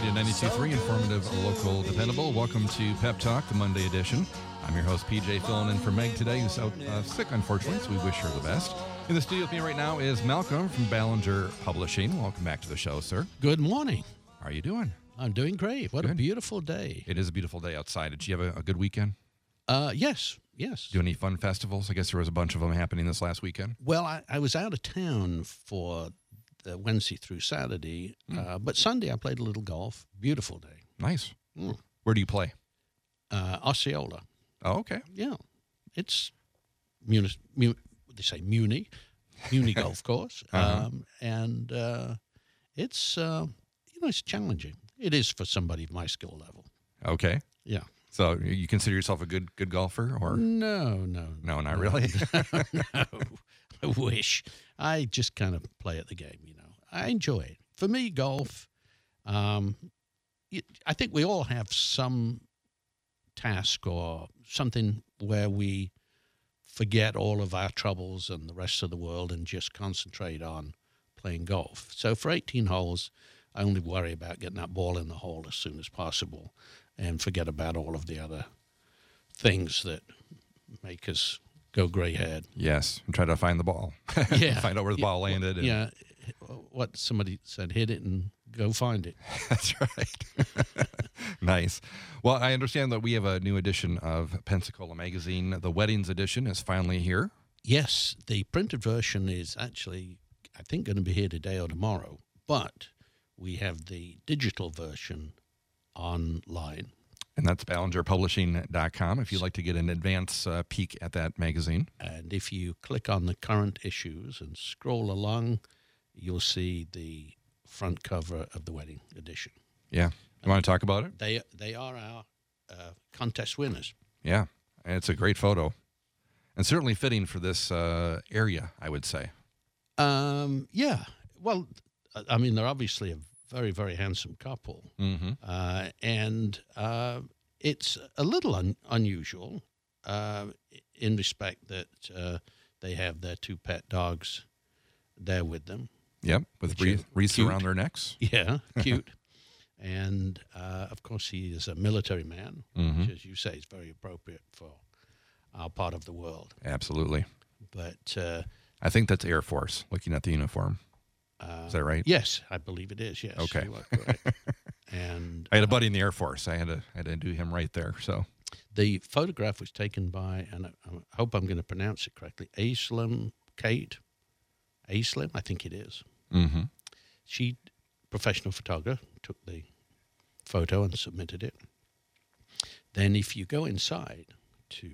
Radio 92.3, informative, local, dependable. Welcome to Pep Talk, the Monday edition. I'm your host, PJ, filling in for Meg today, who's out sick, unfortunately, so we wish her the best. In the studio with me right now is Malcolm from Ballinger Publishing. Welcome back to the show, sir. Good morning. How are you doing? I'm doing great. What a beautiful day. It is a beautiful day outside. Did you have a good weekend? Yes. Do any fun festivals? I guess there was a bunch of them happening this last weekend. Well, I was out of town for the Wednesday through Saturday, but Sunday I played a little golf. Beautiful day. Nice. Where do you play? Osceola. Oh, okay. Yeah. It's they say Muni Golf Course. And it's, it's challenging. It is for somebody of my skill level. Okay. Yeah. So you consider yourself a good golfer, or No, not really. No, I wish. I just kind of play at the game. I enjoy it. For me, golf. I think we all have some task or something where we forget all of our troubles and the rest of the world and just concentrate on playing golf. So for 18 holes, I only worry about getting that ball in the hole as soon as possible and forget about all of the other things that make us go gray-haired. Yes, and try to find the ball. Yeah. Find out where the ball landed. Yeah, what somebody said, hit it and go find it. That's right. Nice. Well, I understand that we have a new edition of Pensacola Magazine. The Weddings edition is finally here. Yes, the printed version is actually, I think, going to be here today or tomorrow, but we have the digital version online. And that's BallingerPublishing.com if you'd like to get an advance peek at that magazine. And if you click on the current issues and scroll along, you'll see the front cover of the wedding edition. Yeah. You want to talk about it? They are our contest winners. Yeah. And it's a great photo. And certainly fitting for this area, I would say. Yeah. Well, I mean, they're obviously a very, very handsome couple. Mm-hmm. And it's a little unusual in respect that they have their two pet dogs there with them. Yep, with wreaths around their necks. Yeah, cute. And, of course, he is a military man, which, as you say, is very appropriate for our part of the world. Absolutely. But I think that's Air Force, looking at the uniform. Is that right? Yes, I believe it is, yes. Okay. You are correct. And I had a buddy in the Air Force. I had to do him right there. So the photograph was taken by, and I hope I'm going to pronounce it correctly, Kate Aislinn, I think it is. Mm-hmm. She, professional photographer, took the photo and submitted it. Then if you go inside to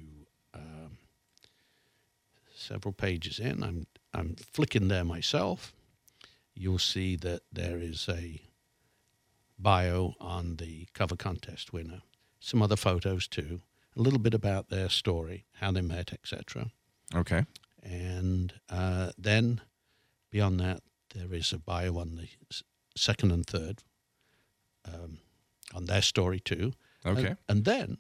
several pages in, I'm flicking there myself, you'll see that there is a bio on the cover contest winner, some other photos too, a little bit about their story, how they met, etc. Okay. And then beyond that, there is a bio on the second and third, on their story too. Okay. And then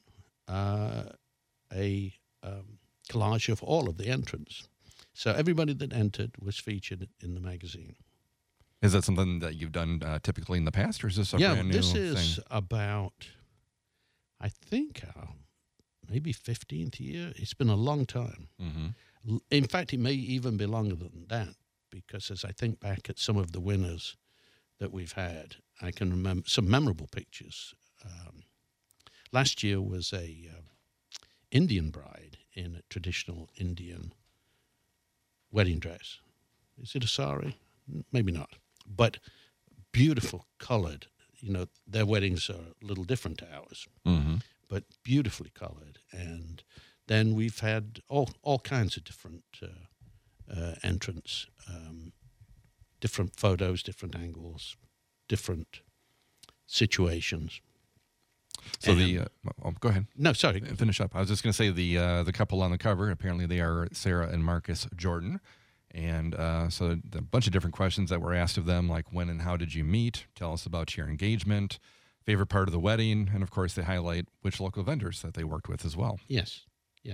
a collage of all of the entrants. So everybody that entered was featured in the magazine. Is that something that you've done typically in the past, or is this a brand new thing? Yeah, this is about, I think, maybe 15th year. It's been a long time. Mm-hmm. In fact, it may even be longer than that, because as I think back at some of the winners that we've had, I can remember some memorable pictures. Last year was a Indian bride in a traditional Indian wedding dress. Is it a sari? Maybe not. But beautiful colored. Their weddings are a little different to ours, but beautifully colored. And then we've had all kinds of different entrants, different photos, different angles, different situations. So go ahead. No, sorry. Finish up. I was just going to say the couple on the cover, apparently they are Sarah and Marcus Jordan. And so a bunch of different questions that were asked of them, like when and how did you meet? Tell us about your engagement, favorite part of the wedding, and of course they highlight which local vendors that they worked with as well. Yes.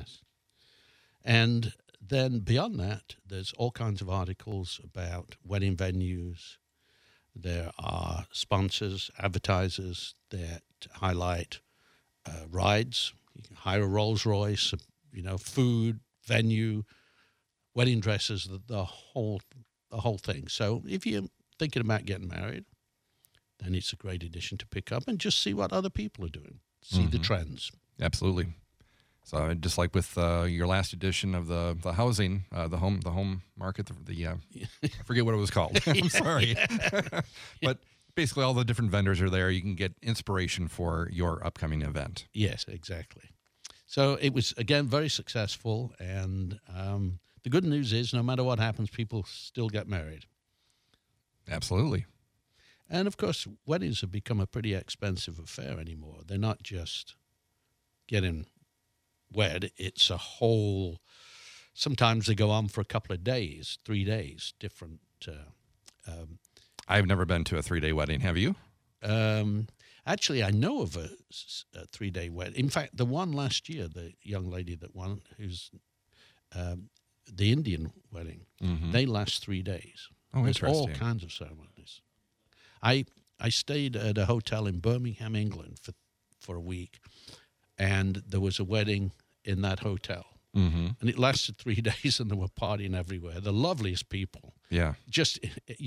And then beyond that, there's all kinds of articles about wedding venues. There are sponsors, advertisers that highlight rides. You can hire a Rolls Royce, food, venue, wedding dresses, the whole thing. So if you're thinking about getting married, then it's a great addition to pick up and just see what other people are doing, see the trends. Absolutely. So just like with your last edition of the housing, the home market, I forget what it was called. I'm sorry. But basically all the different vendors are there. You can get inspiration for your upcoming event. Yes, exactly. So it was, again, very successful. And the good news is no matter what happens, people still get married. Absolutely. And, of course, weddings have become a pretty expensive affair anymore. They're not just getting wed. It's a whole, sometimes they go on for a couple of days, 3 days, different. I've never been to a 3-day wedding. Have you? Actually, I know of a 3-day wedding. In fact, the one last year, the young lady that won, who's the Indian wedding, they last 3 days. Oh, There's interesting. all kinds of ceremonies. I stayed at a hotel in Birmingham, England for a week, and there was a wedding in that hotel. And it lasted 3 days, and they were partying everywhere. The loveliest people. Yeah. Just,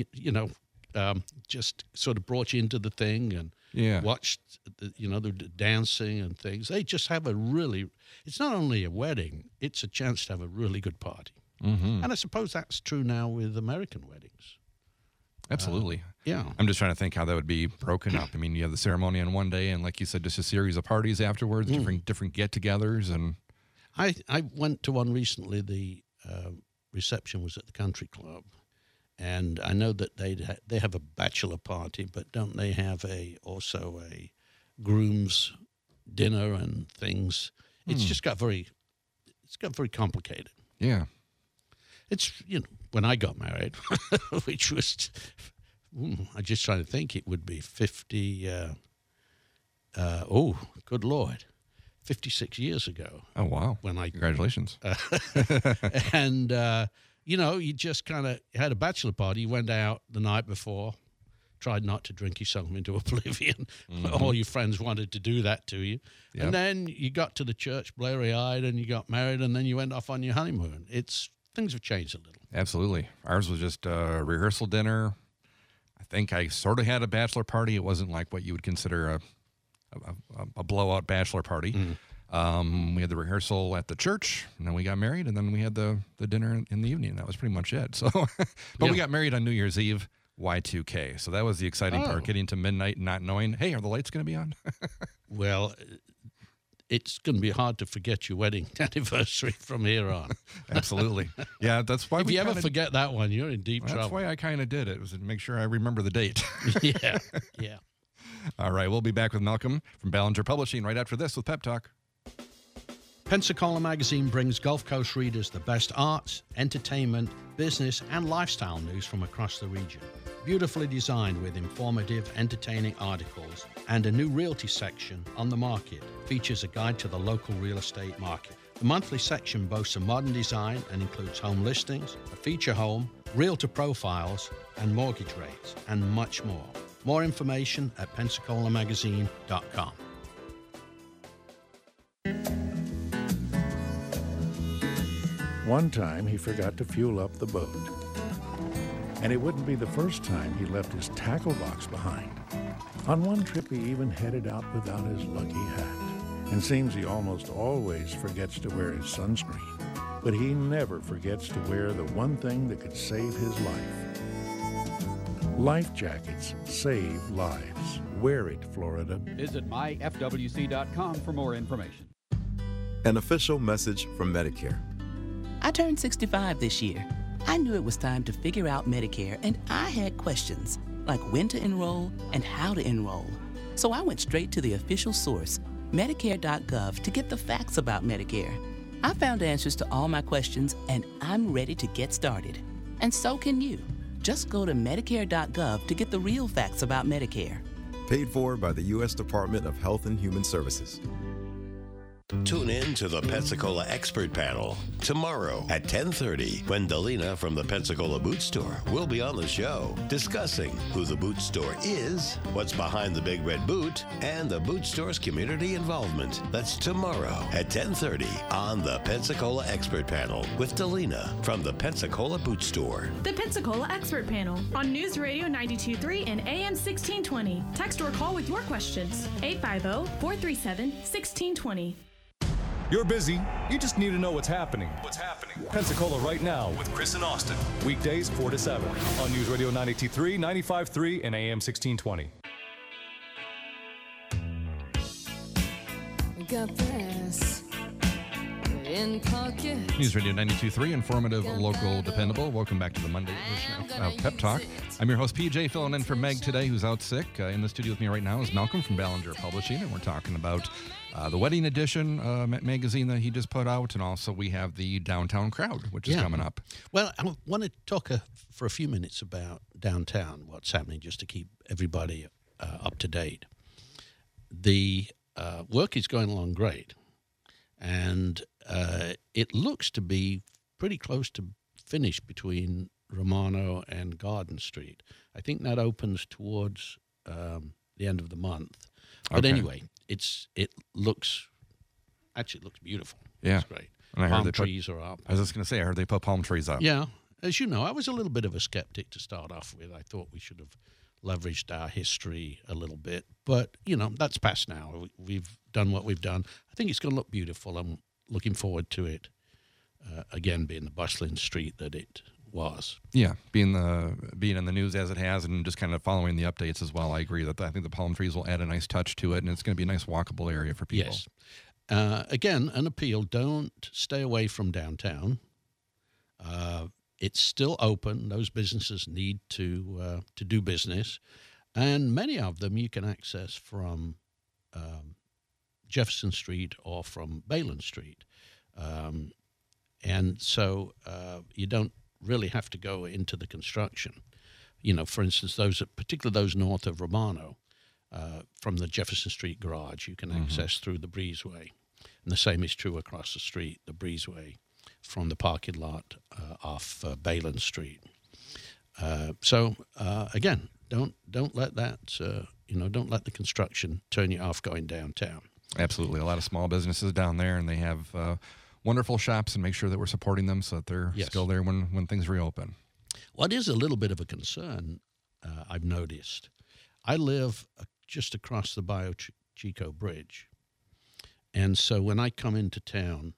just sort of brought you into the thing and watched, the dancing and things. They just have it's not only a wedding, it's a chance to have a really good party. And I suppose that's true now with American weddings. Absolutely. Yeah. I'm just trying to think how that would be broken up. I mean, you have the ceremony on one day, and like you said, just a series of parties afterwards, different get-togethers. And I went to one recently. The reception was at the country club, and I know that they have a bachelor party, but don't they have also a groom's dinner and things? It's just got very complicated. yeah. It's, when I got married, which was, I'm just trying to think, it would be 50, good Lord, 56 years ago. Oh, wow. Congratulations. And, you just kind of had a bachelor party. You went out the night before, tried not to drink yourself into oblivion. All your friends wanted to do that to you. Yep. And then you got to the church blurry-eyed and you got married, and then you went off on your honeymoon. Things have changed a little. Absolutely. Ours was just a rehearsal dinner. I think I sort of had a bachelor party. It wasn't like what you would consider a blowout bachelor party. We had the rehearsal at the church, and then we got married, and then we had the dinner in the evening. That was pretty much it. So, we got married on New Year's Eve, Y2K. So that was the exciting part, getting to midnight and not knowing, hey, are the lights going to be on? Well, it's going to be hard to forget your wedding anniversary from here on. Absolutely. Yeah, that's why if you ever forget that one, you're in deep trouble. That's why I kind of did it, was to make sure I remember the date. Yeah. All right, we'll be back with Malcolm from Ballinger Publishing right after this with Pep Talk. Pensacola Magazine brings Gulf Coast readers the best arts, entertainment, business, and lifestyle news from across the region. Beautifully designed with informative, entertaining articles and a new realty section on the market features a guide to the local real estate market. The monthly section boasts a modern design and includes home listings, a feature home, realtor profiles, and mortgage rates, and much more. More information at PensacolaMagazine.com. One time he forgot to fuel up the boat. And it wouldn't be the first time he left his tackle box behind. On one trip, he even headed out without his lucky hat. And seems he almost always forgets to wear his sunscreen. But he never forgets to wear the one thing that could save his life. Life jackets save lives. Wear it, Florida. Visit myfwc.com for more information. An official message from Medicare. I turned 65 this year. I knew it was time to figure out Medicare, and I had questions, like when to enroll and how to enroll. So I went straight to the official source, Medicare.gov, to get the facts about Medicare. I found answers to all my questions, and I'm ready to get started. And so can you. Just go to Medicare.gov to get the real facts about Medicare. Paid for by the U.S. Department of Health and Human Services. Tune in to the Pensacola Expert Panel tomorrow at 10:30 when Delina from the Pensacola Boot Store will be on the show discussing who the boot store is, what's behind the Big Red Boot, and the boot store's community involvement. That's tomorrow at 10:30 on the Pensacola Expert Panel with Delina from the Pensacola Boot Store. The Pensacola Expert Panel on News Radio 92.3 and AM 1620. Text or call with your questions. 850-437-1620. You're busy. You just need to know what's happening. Pensacola Right Now with Chris and Austin. Weekdays 4 to 7 on News Radio 92.3, 95.3, and AM 1620. Got this in pocket. News Radio 92.3, informative, local, dependable. Welcome back to the Monday edition of Pep Talk. I'm your host, PJ, filling in for Meg today, who's out sick. In the studio with me right now is Malcolm from Ballinger Publishing, and we're talking about the Wedding Edition magazine that he just put out, and also we have the Downtown Crowd, which is coming up. Well, I want to talk for a few minutes about downtown, what's happening, just to keep everybody up to date. The work is going along great, and it looks to be pretty close to finished between Romano and Garden Street. I think that opens towards the end of the month. But anyway, it looks beautiful. Yeah. It's great. And I heard palm trees are up. I was just going to say, I heard they put palm trees up. Yeah. As you know, I was a little bit of a skeptic to start off with. I thought we should have leveraged our history a little bit. But, that's past now. We've done what we've done. I think it's going to look beautiful. I'm looking forward to it, again, being the bustling street that it was. Yeah, being in the news as it has, and just kind of following the updates as well. I agree that I think the palm trees will add a nice touch to it, and it's going to be a nice walkable area for people. Yes. Again, an appeal: don't stay away from downtown. It's still open. Those businesses need to do business, and many of them you can access from Jefferson Street or from Bayland Street, and so you don't really have to go into the construction. For instance, particularly those north of Romano, from the Jefferson Street garage, you can access through the breezeway. And the same is true across the street, the breezeway from the parking lot off Bayland Street. So again, don't let that don't let the construction turn you off going downtown. Absolutely, a lot of small businesses down there, and they have wonderful shops, and make sure that we're supporting them so that they're still there when things reopen. What is a little bit of a concern I've noticed, I live just across the Bio Chico Bridge, and so when I come into town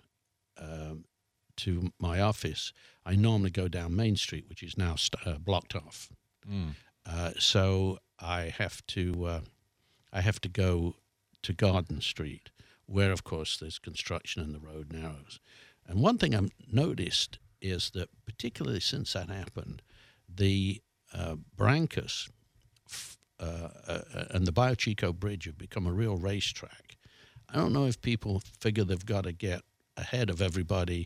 to my office, I normally go down Main Street, which is now blocked off. So I have to go to Garden Street, where, of course, there's construction and the road narrows. And one thing I've noticed is that, particularly since that happened, the Barrancas and the Bio Chico Bridge have become a real racetrack. I don't know if people figure they've got to get ahead of everybody,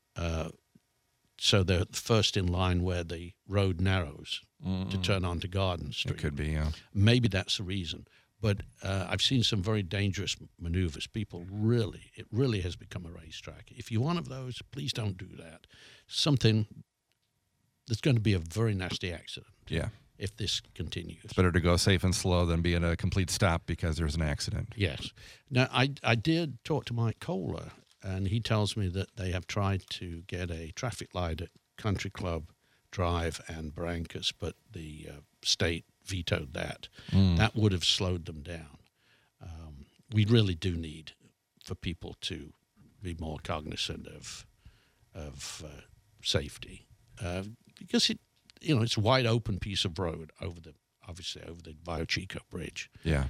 so they're first in line where the road narrows to turn onto Garden Street. It could be, yeah. Maybe that's the reason. But I've seen some very dangerous maneuvers. It really has become a racetrack. If you're one of those, please don't do that. There's going to be a very nasty accident. Yeah. If this continues. It's better to go safe and slow than be at a complete stop because there's an accident. Yes. Now, I did talk to Mike Kohler, and he tells me that they have tried to get a traffic light at Country Club Drive and Barrancas, but the state vetoed that. That would have slowed them down. We really do need for people to be more cognizant of safety, because it's a wide open piece of road over the Bio Chico Bridge. Yeah.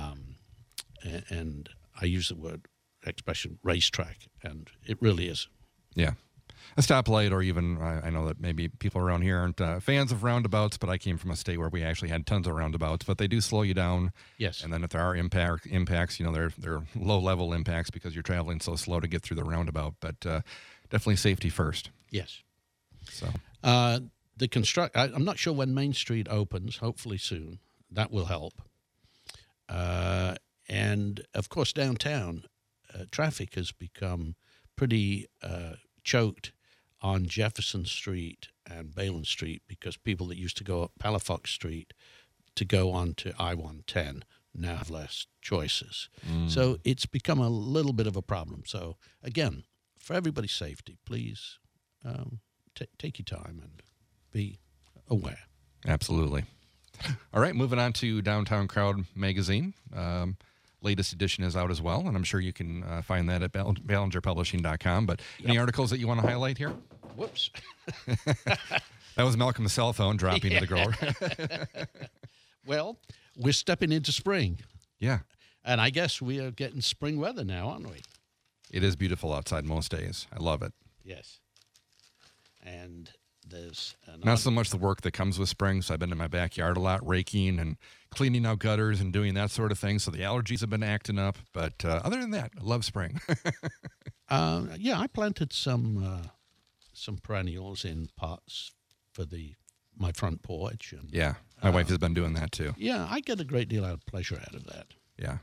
And I use the expression racetrack, and it really is. Yeah. A stoplight, or even, I know that maybe people around here aren't fans of roundabouts, but I came from a state where we actually had tons of roundabouts, but they do slow you down. Yes. And then if there are impacts, they're low-level impacts because you're traveling so slow to get through the roundabout, but definitely safety first. Yes. So I'm not sure when Main Street opens, hopefully soon. That will help. And, of course, downtown, traffic has become pretty choked on Jefferson Street and Bayland Street because people that used to go up Palafox Street to go on to I-110 now have less choices. So it's become a little bit of a problem. So, again, for everybody's safety, please take your time and be aware. Absolutely. All right, moving on to Downtown Crowd magazine. Latest edition is out as well, and I'm sure you can find that at BallingerPublishing.com. But any articles that you want to highlight here? Whoops. That was Malcolm's cell phone dropping to the grower. Well, we're stepping into spring. Yeah. And I guess we are getting spring weather now, aren't we? It is beautiful outside most days. I love it. Yes. And there's not so much the work that comes with spring. So I've been in my backyard a lot, raking and cleaning out gutters and doing that sort of thing. So the allergies have been acting up. But other than that, I love spring. Yeah, I planted some perennials in pots for my front porch. And, yeah, my wife has been doing that too. Yeah, I get a great deal of pleasure out of that. Yeah.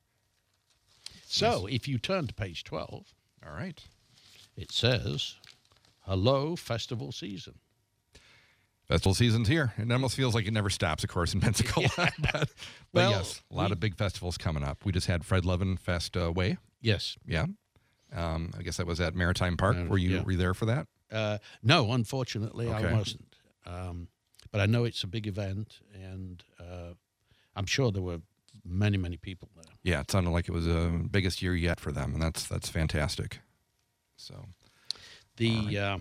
So if you turn to page 12. All right. It says, hello, festival season. Festival season's here. It almost feels like it never stops, of course, in Pensacola. Yeah. But yes, a lot of big festivals coming up. We just had Fred Levin Fest Way. Yes. Yeah. I guess that was at Maritime Park. Were you there for that? No, unfortunately, Okay. I wasn't. But I know it's a big event, and I'm sure there were many, many people there. Yeah, it sounded like it was the biggest year yet for them, and that's fantastic. So, as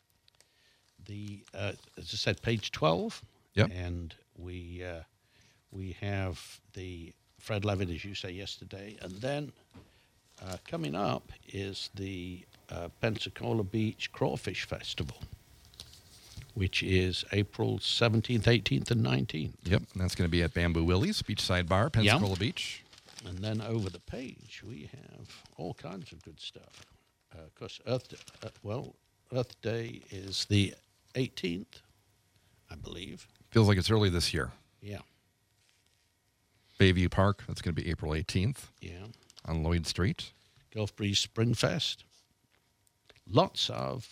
I said, page 12. Yep. And we have the Fred Levin, as you say, yesterday, and then coming up is the Pensacola Beach Crawfish Festival, which is April 17th, 18th, and 19th. Yep, and that's going to be at Bamboo Willie's Beachside Bar, Pensacola Beach. And then over the page, we have all kinds of good stuff. Of course, Earth Day is the 18th, I believe. Feels like it's early this year. Yeah. Bayview Park, that's going to be April 18th. Yeah. On Lloyd Street. Gulf Breeze Spring Fest. Lots of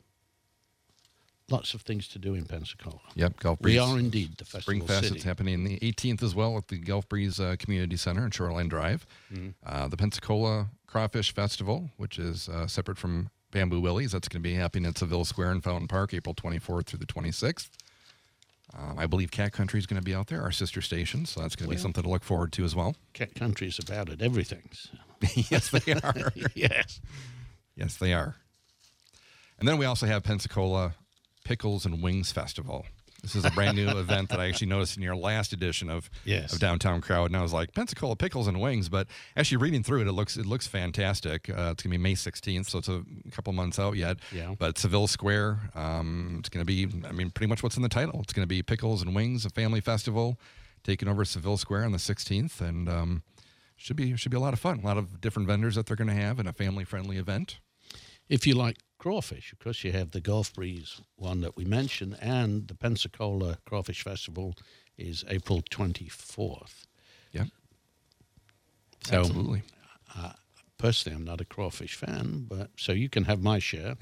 things to do in Pensacola. Yep, Gulf Breeze. We are indeed the festival Spring Fest. city. It's happening the 18th as well at the Gulf Breeze Community Center in Shoreline Drive. The Pensacola Crawfish Festival, which is separate from Bamboo Willie's. That's going to be happening at Seville Square in Fountain Park, April 24th through the 26th. I believe Cat Country is going to be out there, our sister station, so that's going to be something to look forward to as well. Cat Country is about it, everything. So. Yes, they are. Yes. Yes, they are. And then we also have Pensacola Pickles and Wings Festival. This is a brand new event that I actually noticed in your last edition of Downtown Crowd, and I was like, Pensacola Pickles and Wings, but actually reading through it, it looks fantastic. It's going to be May 16th, so it's a couple months out yet. Yeah. But Seville Square, it's going to be, pretty much what's in the title. It's going to be Pickles and Wings, a family festival, taking over Seville Square on the 16th, and should be a lot of fun. A lot of different vendors that they're going to have, and a family-friendly event. If you like crawfish, of course, you have the Gulf Breeze one that we mentioned, and the Pensacola Crawfish Festival is April 24th. Yep. So, absolutely. Personally, I'm not a crawfish fan, but so you can have my share.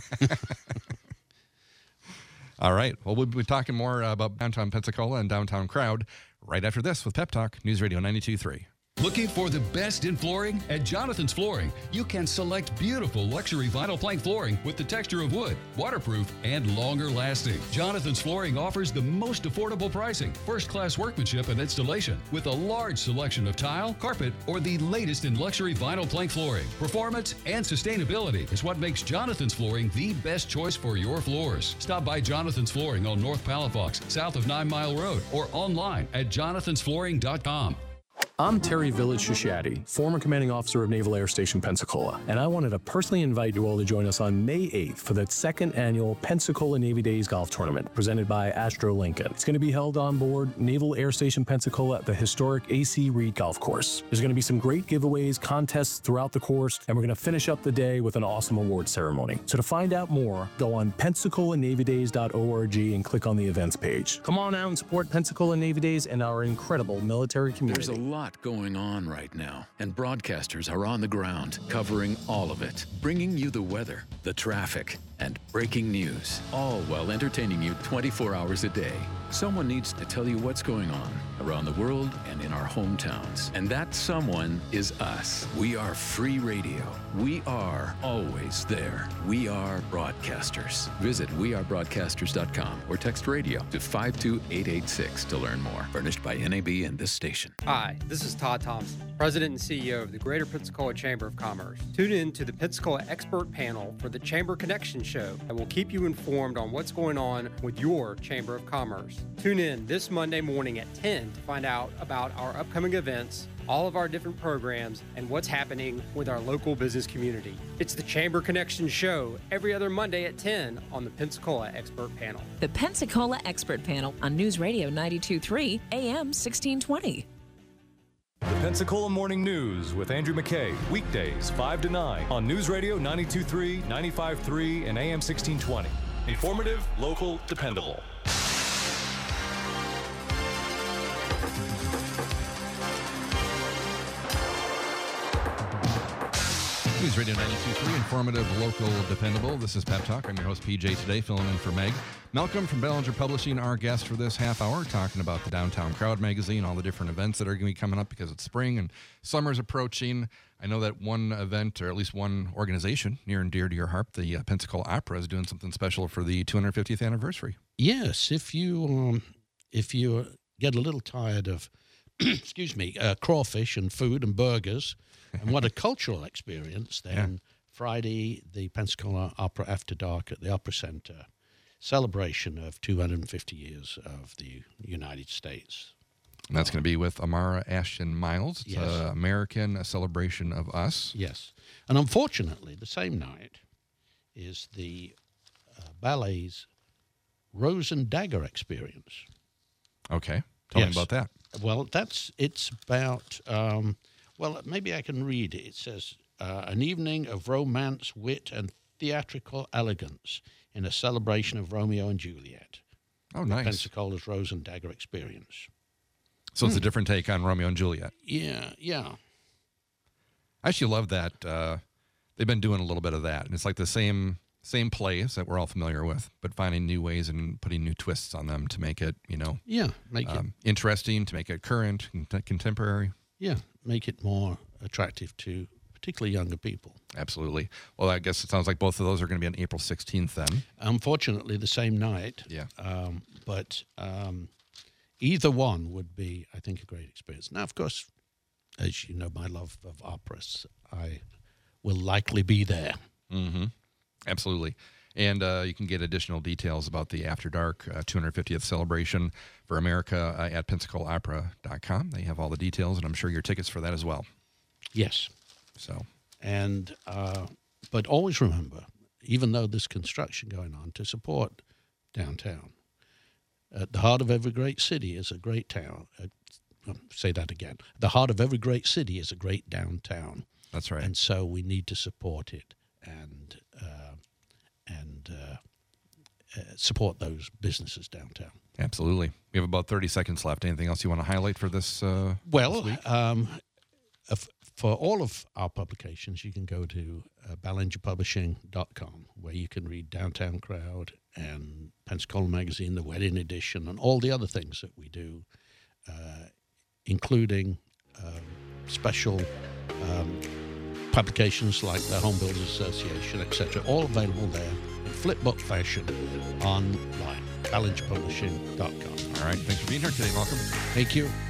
All right. Well, we'll be talking more about Downtown Pensacola and Downtown Crowd right after this with Pep Talk, News Radio 92.3. Looking for the best in flooring? At Jonathan's Flooring, you can select beautiful luxury vinyl plank flooring with the texture of wood, waterproof, and longer lasting. Jonathan's Flooring offers the most affordable pricing, first-class workmanship and installation, with a large selection of tile, carpet, or the latest in luxury vinyl plank flooring. Performance and sustainability is what makes Jonathan's Flooring the best choice for your floors. Stop by Jonathan's Flooring on North Palafox, south of 9 Mile Road, or online at jonathansflooring.com. I'm Terry Village Shishati, former commanding officer of Naval Air Station Pensacola, and I wanted to personally invite you all to join us on May 8th for the second annual Pensacola Navy Days Golf Tournament, presented by Astro Lincoln. It's going to be held on board Naval Air Station Pensacola at the historic A.C. Reed Golf Course. There's going to be some great giveaways, contests throughout the course, and we're going to finish up the day with an awesome award ceremony. So to find out more, go on PensacolaNavyDays.org and click on the events page. Come on out and support Pensacola Navy Days and our incredible military community. There's a lot lot going on right now, and broadcasters are on the ground covering all of it, bringing you the weather, the traffic, and breaking news, all while entertaining you 24 hours a day. Someone needs to tell you what's going on around the world and in our hometowns. And that someone is us. We are free radio. We are always there. We are broadcasters. Visit wearebroadcasters.com or text radio to 52886 to learn more. Furnished by NAB and this station. Hi, this is Todd Thompson, President and CEO of the Greater Pensacola Chamber of Commerce. Tune in to the Pensacola Expert Panel for the Chamber Connection Show that will keep you informed on what's going on with your Chamber of Commerce. Tune in this Monday morning at 10 to find out about our upcoming events, all of our different programs, and what's happening with our local business community. It's the Chamber Connection Show every other Monday at 10 on the Pensacola Expert Panel. The Pensacola Expert Panel on News Radio 92.3 AM 1620. The Pensacola Morning News with Andrew McKay, weekdays 5 to 9 on News Radio 92.3, 95.3, and AM 1620. Informative, local, dependable. News Radio 92.3, informative, local, dependable. This is Pep Talk. I'm your host, PJ, today, filling in for Meg. Malcolm from Bellinger Publishing, our guest for this half hour, talking about the Downtown Crowd magazine, all the different events that are going to be coming up because it's spring and summer's approaching. I know that one event, or at least one organization near and dear to your heart, the Pensacola Opera, is doing something special for the 250th anniversary. Yes, if you get a little tired of, crawfish and food and burgers, and what a cultural experience, then Friday, the Pensacola Opera After Dark at the Opera Center, celebration of 250 years of the United States. And that's going to be with Amara Ashton Miles. It's Yes. American Celebration of Us. Yes. And unfortunately, the same night is the ballet's Rose and Dagger experience. Okay. Tell me Yes. about that. Well, it's about, maybe I can read it. It says, an evening of romance, wit, and theatrical elegance in a celebration of Romeo and Juliet. Oh, nice. Pensacola's Rose and Dagger experience. So it's a different take on Romeo and Juliet. Yeah. I actually love that. They've been doing a little bit of that. And it's like the same plays that we're all familiar with, but finding new ways and putting new twists on them to make it, make it interesting, to make it current, contemporary. Yeah, make it more attractive to particularly younger people. Absolutely. Well, I guess it sounds like both of those are going to be on April 16th then. Unfortunately, the same night. Yeah. But either one would be, I think, a great experience. Now, of course, as you know, my love of operas, I will likely be there. Mm-hmm. Absolutely. And you can get additional details about the After Dark 250th celebration for America at PensacolaOpera.com. They have all the details, and I'm sure your tickets for that as well. Yes. So. And but always remember, even though there's construction going on, to support downtown. At the heart of every great city is a great town. Say that again. The heart of every great city is a great downtown. That's right. And so we need to support it and support those businesses downtown. Absolutely. We have about 30 seconds left. Anything else you want to highlight for this week? For all of our publications, you can go to BallingerPublishing.com, where you can read Downtown Crowd and Pensacola Magazine, the Wedding Edition, and all the other things that we do, including special publications like the Home Builders Association, etc., all available there in flipbook fashion online. BallingerPublishing.com. All right. Thanks for being here today, Malcolm. Thank you.